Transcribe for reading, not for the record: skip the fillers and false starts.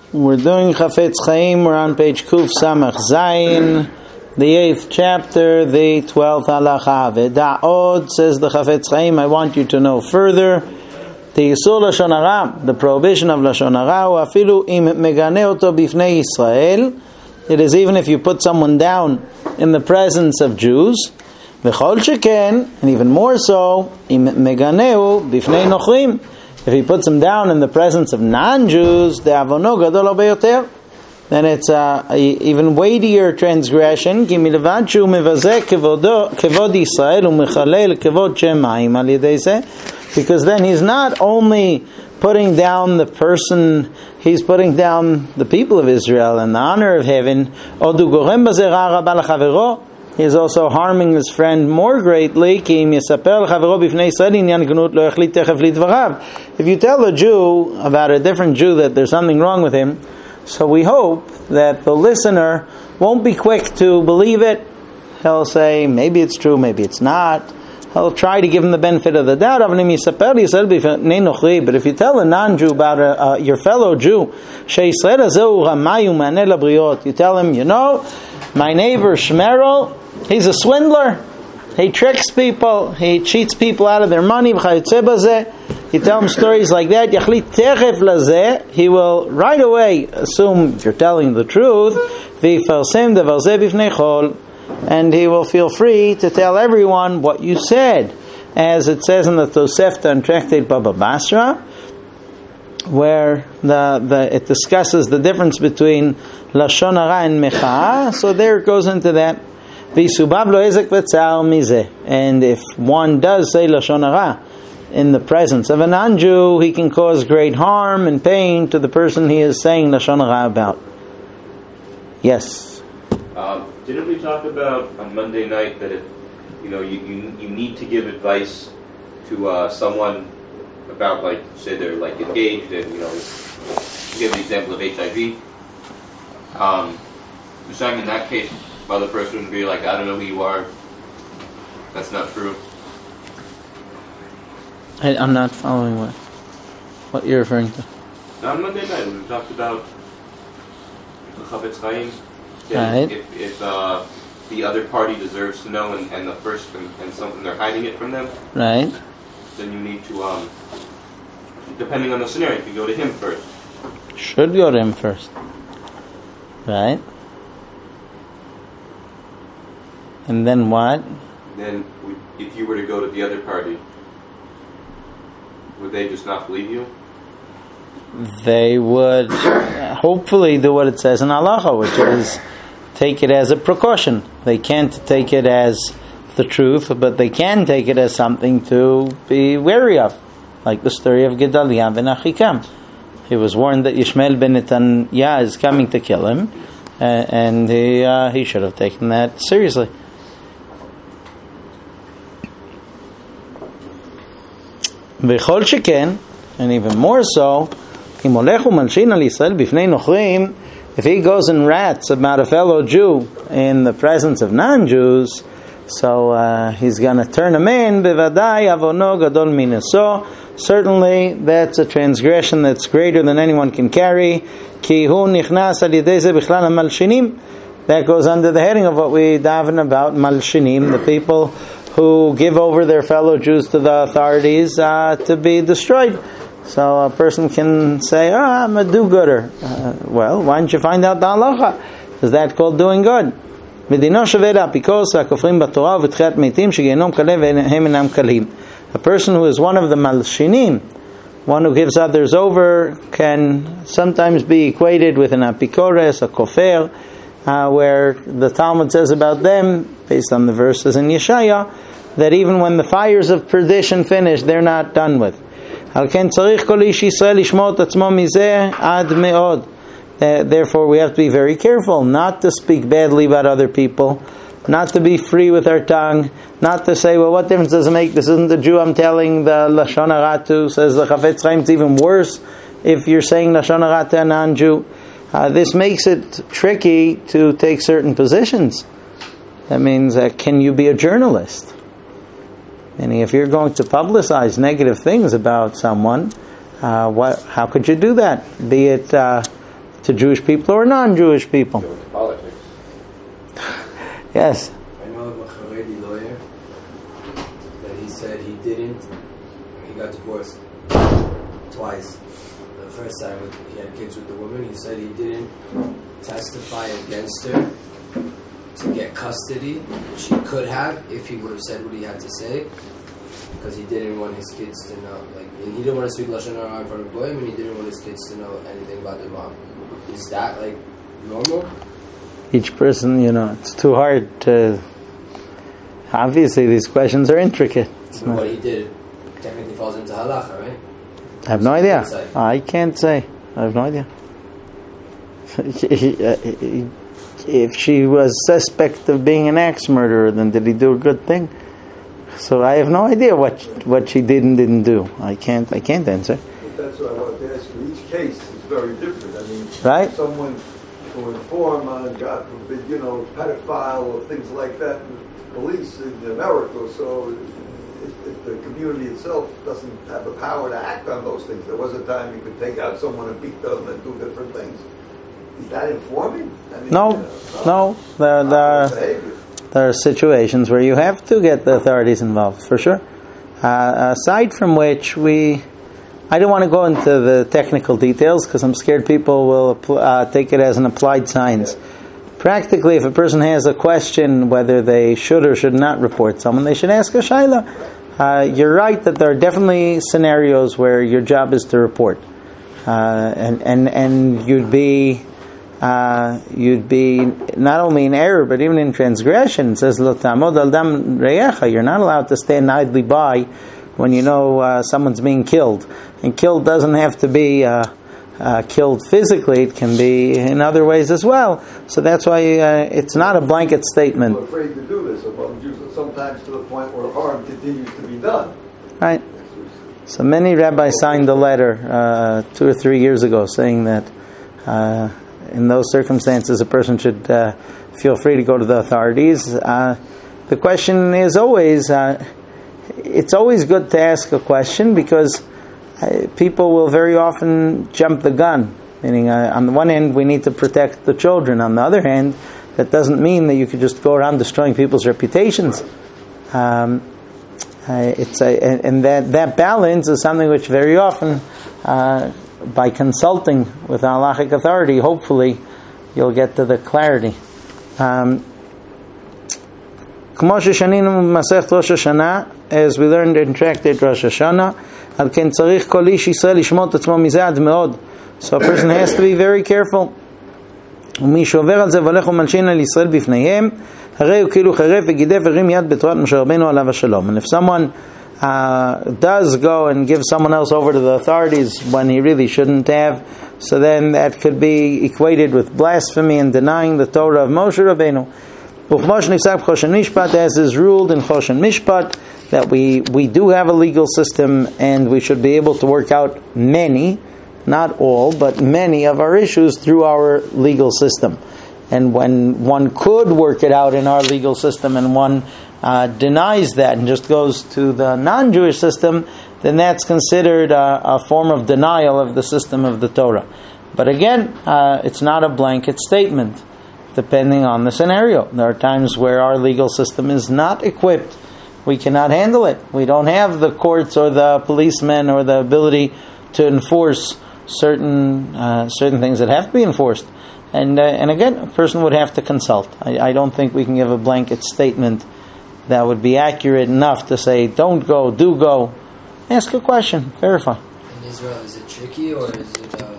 We're doing Chafetz Chaim. We're on page Kuf Samach Zayin, the 8th chapter, the 12th halacha. V'da'od, says the Chafetz Chaim, I want you to know further. The Yisur Lashon Hara, the prohibition of Lashon Hara, afilu im megane oto bifnei Yisrael. It is even if you put someone down in the presence of Jews. V'chol sheken, and even more so, im meganeu bifnei nochrim. If he puts them down in the presence of non-Jews, the avono gadol הרבה יותר, then it's even weightier transgression. כי מלבד שהוא מבזה כבוד ישראל ומחלל כבוד שמיים על ידי זה, because then he's not only putting down the person, he's putting down the people of Israel and the honor of heaven. עוד הוא גורם בזה רע רבה לחברו. He is also harming his friend more greatly. If you tell a Jew about a different Jew that there's something wrong with him, so we hope that the listener won't be quick to believe it. He'll say, maybe it's true, maybe it's not. He'll try to give him the benefit of the doubt. But if you tell a non-Jew about your fellow Jew, you tell him, my neighbor Shmerel, he's a swindler. He tricks people. He cheats people out of their money. You tell him stories like that. He will right away assume if you're telling the truth. And he will feel free to tell everyone what you said. As it says in the Tosefta and Tractate Baba Basra, where it discusses the difference between Lashon Hara and Mecha. So there it goes into that. And if one does say Lashon Hara in the presence of a non-Jew, he can cause great harm and pain to the person he is saying Lashon Hara about. Yes? Didn't we talk about on Monday night that if you need to give advice to someone about, like, say they're like engaged and give the example of HIV. So in that case, the other person would be like, I don't know who you are. That's not true. I'm not following what you're referring to. On Monday night, when we talked about the Chafetz Chaim, right. If the other party deserves to know and the first and something they're hiding it from them, right? Then you need to, depending on the scenario, you can go to him first. Should go to him first, right? And then what? Then, if you were to go to the other party, would they just not believe you? They would hopefully do what it says in halacha, which is take it as a precaution. They can't take it as the truth, but they can take it as something to be wary of, like the story of Gedaliah ben Achikam. He was warned that Yishmael ben Netanyah is coming to kill him, and he should have taken that seriously. V'chol sheken, and even more so, if he goes and rats about a fellow Jew in the presence of non-Jews, so he's going to turn him in. Certainly that's a transgression that's greater than anyone can carry. That goes under the heading of what we daven about, malshinim, the people who give over their fellow Jews to the authorities to be destroyed. So a person can say, I'm a do-gooder. Well, why don't you find out the halacha? Is that called doing good? A person who is one of the malshinim, one who gives others over, can sometimes be equated with an apikores, a kofer, where the Talmud says about them, based on the verses in Yeshaya, that even when the fires of perdition finish, they're not done with. Therefore, we have to be very careful not to speak badly about other people, not to be free with our tongue, not to say, well, what difference does it make? This isn't the Jew I'm telling the Lashon Hara to. Says the Chafetz Chaim, it's even worse if you're saying Lashon Hara to a non-Jew. This makes it tricky to take certain positions. That means, can you be a journalist? Meaning, if you're going to publicize negative things about someone, how could you do that? Be it to Jewish people or non-Jewish people. Go into politics. Yes. I know of a Haredi lawyer that he said he got divorced twice. The first time he had kids with the woman, he said he didn't testify against her to get custody, which he could have if he would have said what he had to say, because he didn't want his kids to know. And he didn't want to speak Lashon Hara in front of Goyim, and he didn't want his kids to know anything about their mom. Is that normal? Each person, it's too hard to. Obviously, these questions are intricate. What he did technically falls into halacha, right? I have no idea. I can't say. I have no idea. If she was suspect of being an axe murderer, then did he do a good thing? So I have no idea what she did and didn't do. I can't answer. That's what I wanted to ask you. Each case is very different. I mean, right? Someone who inform on, God forbid, pedophile or things like that, police in America. So if the community itself doesn't have the power to act on those things, there was a time you could take out someone and beat them and do different things. Is that informing? I mean, no. There are situations where you have to get the authorities involved, for sure. Aside from which, I don't want to go into the technical details because I'm scared people will take it as an applied science. Practically, if a person has a question whether they should or should not report someone, they should ask a shaila. You're right that there are definitely scenarios where your job is to report, and you'd be not only in error but even in transgression. It says, "Lo ta'amod al dam reyecha." You're not allowed to stand idly by when you know someone's being killed. And killed doesn't have to be killed physically; it can be in other ways as well. So that's why it's not a blanket statement. We're afraid to do this among Jews, sometimes to the point where harm continues to be done. Right. So many rabbis signed a letter 2 or 3 years ago saying that in those circumstances a person should feel free to go to the authorities. The question is always, it's always good to ask a question because people will very often jump the gun. Meaning, on the one hand, we need to protect the children. On the other hand, that doesn't mean that you could just go around destroying people's reputations. And that balance is something which very often, by consulting with an halachic authority, hopefully you'll get to the clarity. As we learned in Tractate Rosh Hashanah, so a person has to be very careful. If someone does go and give someone else over to the authorities when he really shouldn't have, so then that could be equated with blasphemy and denying the Torah of Moshe Rabbeinu. As is ruled in Choshen Mishpat, that we do have a legal system and we should be able to work out many, not all, but many of our issues through our legal system. And when one could work it out in our legal system and one denies that and just goes to the non-Jewish system, then that's considered a form of denial of the system of the Torah. But again, it's not a blanket statement, depending on the scenario. There are times where our legal system is not equipped. We cannot handle it. We don't have the courts or the policemen or the ability to enforce certain things that have to be enforced. And again, a person would have to consult. I don't think we can give a blanket statement that would be accurate enough to say, don't go, do go. Ask a question, verify. In Israel, is it tricky or is it...